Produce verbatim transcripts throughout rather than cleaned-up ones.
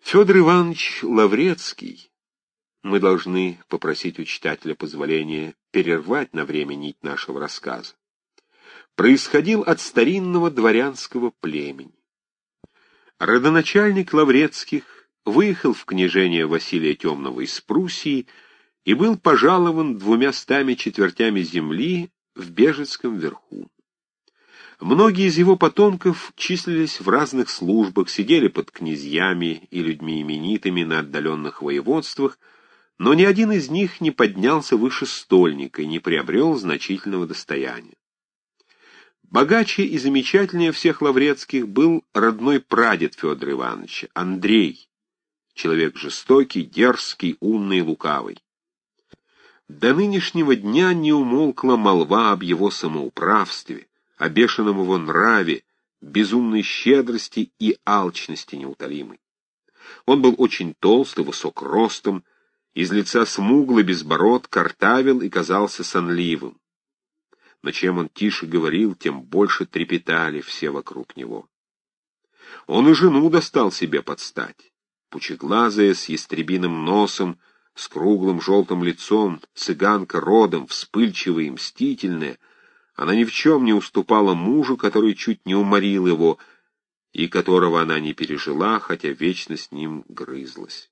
Федор Иванович Лаврецкий, мы должны попросить у читателя позволения перервать на время нить нашего рассказа, происходил от старинного дворянского племени. Родоначальник Лаврецких выехал в княжение Василия Темного из Пруссии и был пожалован двумястами четвертями земли в Бежецком верху. Многие из его потомков числились в разных службах, сидели под князьями и людьми именитыми на отдаленных воеводствах, но ни один из них не поднялся выше стольника и не приобрел значительного достояния. Богаче и замечательнее всех Лаврецких был родной прадед Федора Ивановича, Андрей, человек жестокий, дерзкий, умный и лукавый. До нынешнего дня не умолкла молва об его самоуправстве, о бешеном его нраве, безумной щедрости и алчности неутолимой. Он был очень толст и высок ростом, из лица смуглый, безбород, картавил и казался сонливым. Но чем он тише говорил, тем больше трепетали все вокруг него. Он и жену достал себе под стать, пучеглазая, с ястребиным носом, с круглым желтым лицом, цыганка родом, вспыльчивая и мстительная. Она ни в чем не уступала мужу, который чуть не уморил его, и которого она не пережила, хотя вечно с ним грызлась.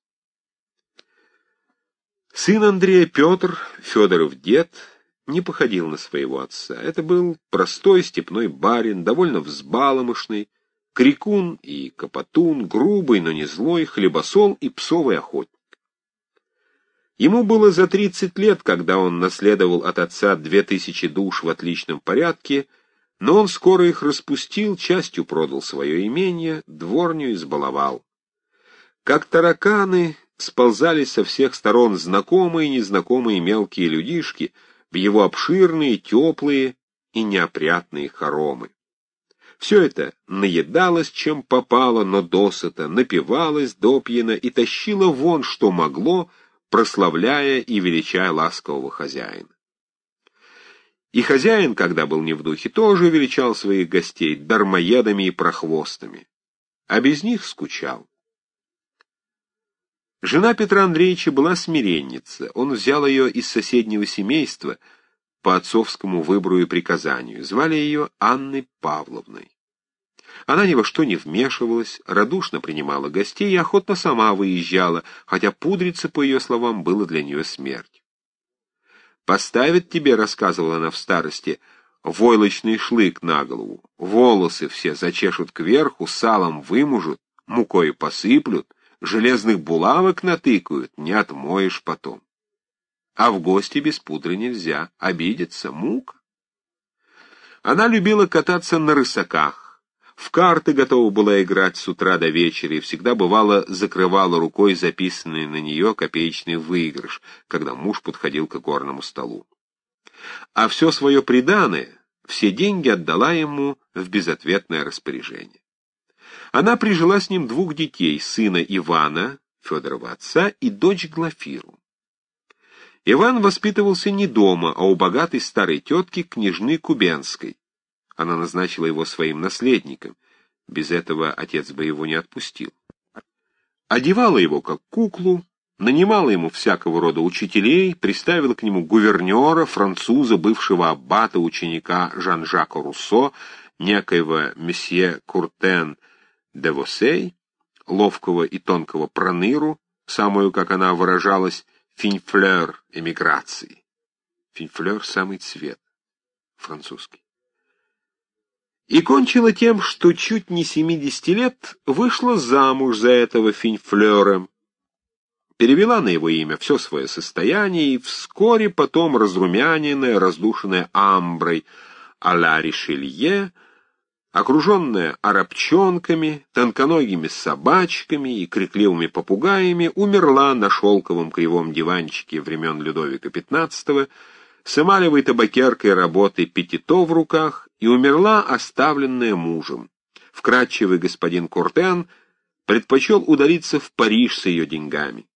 Сын Андрея Петр, Федоров дед, не походил на своего отца. Это был простой степной барин, довольно взбаломышный, крикун и копотун, грубый, но не злой, хлебосол и псовый охотник. Ему было за тридцать лет, когда он наследовал от отца две тысячи душ в отличном порядке, но он скоро их распустил, частью продал свое имение, дворню избаловал. Как тараканы сползались со всех сторон знакомые и незнакомые мелкие людишки в его обширные, теплые и неопрятные хоромы. Все это наедалось, чем попало, но досыта, напивалось допьяно и тащило вон, что могло, прославляя и величая ласкового хозяина. И хозяин, когда был не в духе, тоже величал своих гостей дармоедами и прохвостами, а без них скучал. Жена Петра Андреевича была смиренница, он взял ее из соседнего семейства по отцовскому выбору и приказанию, звали ее Анной Павловной. Она ни во что не вмешивалась, радушно принимала гостей и охотно сама выезжала, хотя пудриться, по ее словам, было для нее смерть. «Поставят тебе, — рассказывала она в старости, — войлочный шлык на голову, волосы все зачешут кверху, салом вымужут, мукой посыплют, железных булавок натыкают, не отмоешь потом. А в гости без пудры нельзя, обидеться, мука». Она любила кататься на рысаках. В карты готова была играть с утра до вечера и всегда, бывало, закрывала рукой записанный на нее копеечный выигрыш, когда муж подходил к игорному столу. А все свое приданое, все деньги отдала ему в безответное распоряжение. Она прижила с ним двух детей, сына Ивана, Федорова отца, и дочь Глафиру. Иван воспитывался не дома, а у богатой старой тетки, княжны Кубенской. Она назначила его своим наследником. Без этого отец бы его не отпустил. Одевала его как куклу, нанимала ему всякого рода учителей, приставила к нему гувернера, француза, бывшего аббата, ученика Жан-Жака Руссо, некоего месье Куртен де Восей, ловкого и тонкого проныру, самую, как она выражалась, финфлер эмиграции. Финфлер — самый цвет, французский. И кончила тем, что чуть не семидесяти лет вышла замуж за этого финфлера, перевела на его имя все свое состояние и вскоре потом разрумяненная, раздушенная амброй а-ля Ришелье, окруженная арабчонками, тонконогими собачками и крикливыми попугаями, умерла на шелковом кривом диванчике времен Людовика пятнадцатого, с эмалевой табакеркой работы Петито в руках, и умерла, оставленная мужем. Вкрадчивый господин Куртен предпочел удалиться в Париж с ее деньгами.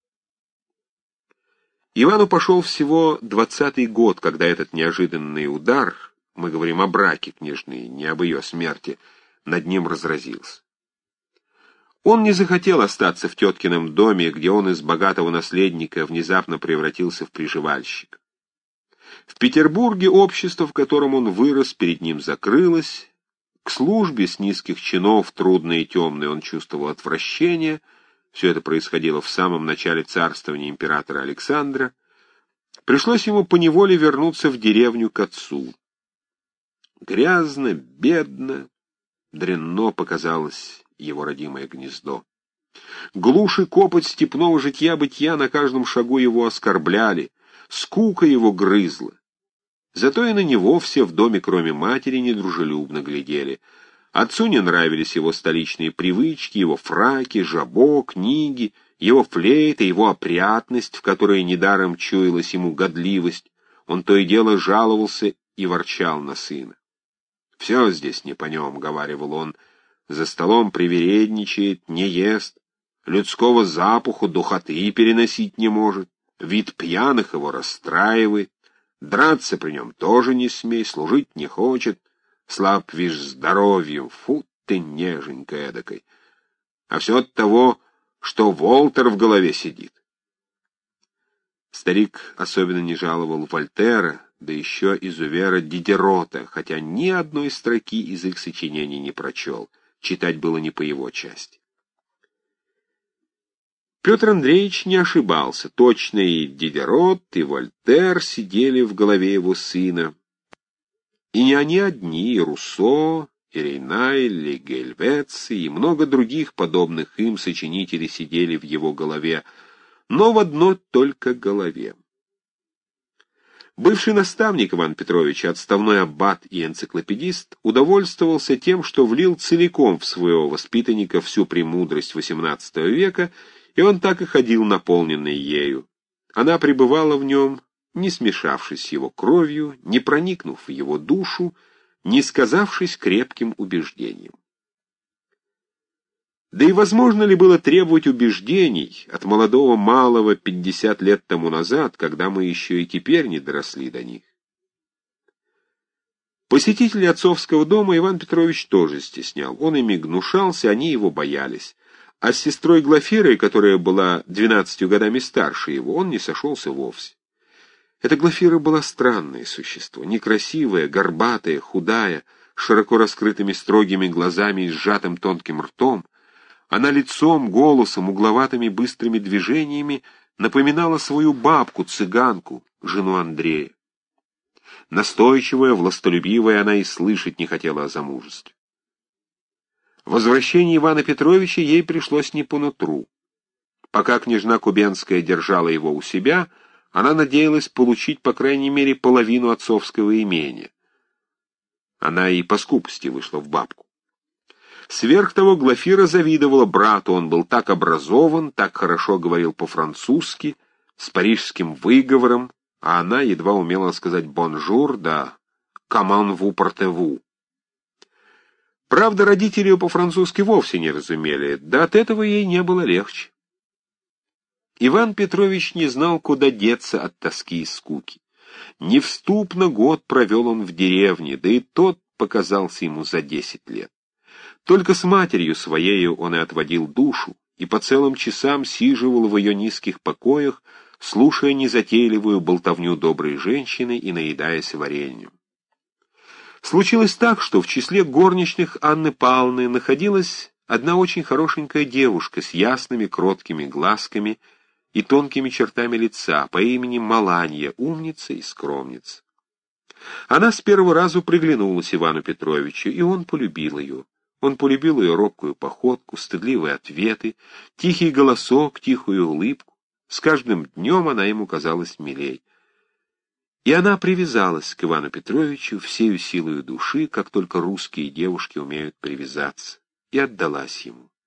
Ивану пошел всего двадцатый год, когда этот неожиданный удар, мы говорим о браке княжны, не об ее смерти, над ним разразился. Он не захотел остаться в теткином доме, где он из богатого наследника внезапно превратился в приживальщика. В Петербурге общество, в котором он вырос, перед ним закрылось. К службе с низких чинов, трудной и темной, он чувствовал отвращение. Все это происходило в самом начале царствования императора Александра. Пришлось ему поневоле вернуться в деревню к отцу. Грязно, бедно, дрянно показалось его родимое гнездо. Глушь и копоть степного житья-бытия на каждом шагу его оскорбляли, скука его грызла. Зато и на него все в доме, кроме матери, недружелюбно глядели. Отцу не нравились его столичные привычки, его фраки, жабо, книги, его флейта, его опрятность, в которой недаром чуялась ему годливость. Он то и дело жаловался и ворчал на сына. «Все здесь не по нем», — говаривал он, — «за столом привередничает, не ест, людского запаху, духоты переносить не может, вид пьяных его расстраивает, драться при нем тоже не смей, служить не хочет, слаб, вишь, здоровьем, фу ты, неженька эдакой, а все от того, что Волтер в голове сидит». Старик особенно не жаловал Вольтера, да еще изувера Дидерота, хотя ни одной строки из их сочинений не прочел, читать было не по его части. Петр Андреевич не ошибался, точно и Дидерот, и Вольтер сидели в голове его сына. И не они одни, и Руссо, и Рейнайль, и Гельвеци, и много других подобных им сочинителей сидели в его голове, но в одной только голове. Бывший наставник Ивана Петровича, отставной аббат и энциклопедист, удовольствовался тем, что влил целиком в своего воспитанника всю премудрость восемнадцатого века, и он так и ходил наполненный ею. Она пребывала в нем, не смешавшись с его кровью, не проникнув в его душу, не сказавшись крепким убеждением. Да и возможно ли было требовать убеждений от молодого малого пятьдесят лет тому назад, когда мы еще и теперь не доросли до них? Посетители отцовского дома Иван Петрович тоже стеснял. Он ими гнушался, они его боялись. А с сестрой Глафирой, которая была двенадцатью годами старше его, он не сошелся вовсе. Эта Глафира была странное существо, некрасивая, горбатая, худая, с широко раскрытыми строгими глазами и сжатым тонким ртом. Она лицом, голосом, угловатыми быстрыми движениями напоминала свою бабку, цыганку, жену Андрея. Настойчивая, властолюбивая, она и слышать не хотела о замужестве. Возвращение Ивана Петровича ей пришлось не по нутру. Пока княжна Кубенская держала его у себя, она надеялась получить, по крайней мере, половину отцовского имения. Она и по скупости вышла в бабку. Сверх того, Глафира завидовала брату, он был так образован, так хорошо говорил по-французски, с парижским выговором, а она едва умела сказать «бонжур», да «comment vous portez-vous». Правда, родители ее по-французски вовсе не разумели, да от этого ей не было легче. Иван Петрович не знал, куда деться от тоски и скуки. Невступно год провел он в деревне, да и тот показался ему за десять лет. Только с матерью своею он и отводил душу, и по целым часам сиживал в ее низких покоях, слушая незатейливую болтовню доброй женщины и наедаясь вареньем. Случилось так, что в числе горничных Анны Павловны находилась одна очень хорошенькая девушка с ясными кроткими глазками и тонкими чертами лица по имени Маланья, умница и скромница. Она с первого разу приглянулась Ивану Петровичу, и он полюбил ее. Он полюбил ее робкую походку, стыдливые ответы, тихий голосок, тихую улыбку. С каждым днем она ему казалась милей. И она привязалась к Ивану Петровичу всею силою души, как только русские девушки умеют привязаться, и отдалась ему.